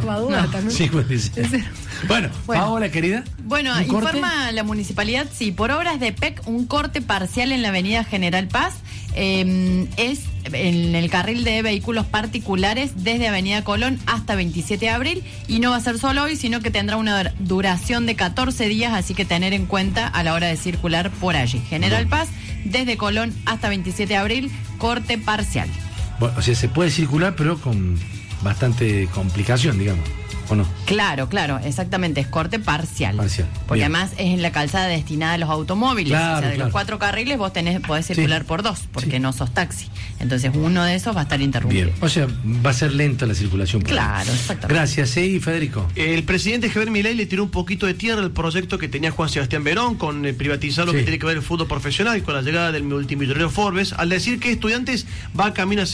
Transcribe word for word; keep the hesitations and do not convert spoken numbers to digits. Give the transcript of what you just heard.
coma duda No. también. cincuenta y seis. Bueno, Bueno. Paola, querida. Bueno, ¿un corte? informa la municipalidad, sí, por obras de P E C, un corte parcial en la avenida General Paz eh, es en el carril de vehículos particulares desde Avenida Colón hasta veintisiete de abril, y no va a ser solo hoy, sino que tendrá una duración de catorce días, así que tener en cuenta a la hora de circular por allí. General Paz, desde Colón hasta veintisiete de abril, corte parcial. Bueno, o sea, se puede circular, pero con bastante complicación, digamos, ¿o no? Claro, claro, exactamente, es corte parcial. Parcial, Porque bien. además es en la calzada destinada a los automóviles. Claro, o sea, de claro. los cuatro carriles vos tenés, podés circular Sí. por dos, porque Sí. no sos taxi. Entonces uno de esos va a estar interrumpido. Bien, o sea, va a ser lenta la circulación. por ahí. Claro, exactamente. Gracias, sí, Federico. El presidente Javier Milei le tiró un poquito de tierra al proyecto que tenía Juan Sebastián Verón con eh, privatizar lo Sí. que tiene que ver el fútbol profesional con la llegada del multimillonario Forbes, al decir que Estudiantes va camino a ser